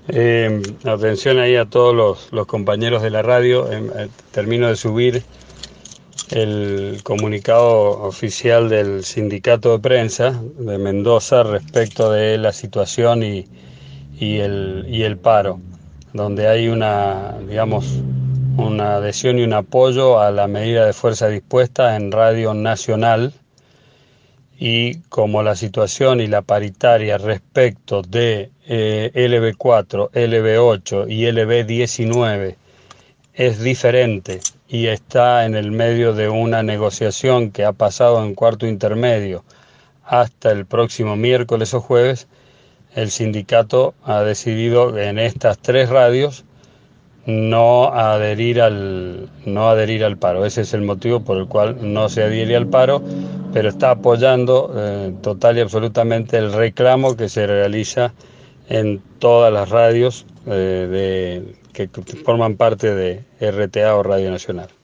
Atención ahí a todos los compañeros de la radio. Termino de subir el comunicado oficial del sindicato de prensa de Mendoza respecto de la situación y el paro, donde hay una adhesión y un apoyo a la medida de fuerza dispuesta en Radio Nacional. Y como la situación y la paritaria respecto de LB4, LB8 y LB19 es diferente y está en el medio de una negociación que ha pasado en cuarto intermedio hasta el próximo miércoles o jueves, el sindicato ha decidido en estas tres radios no adherir al paro. Ese es el motivo por el cual no se adhiere al paro, pero está apoyando total y absolutamente el reclamo que se realiza en todas las radios que forman parte de RTA o Radio Nacional.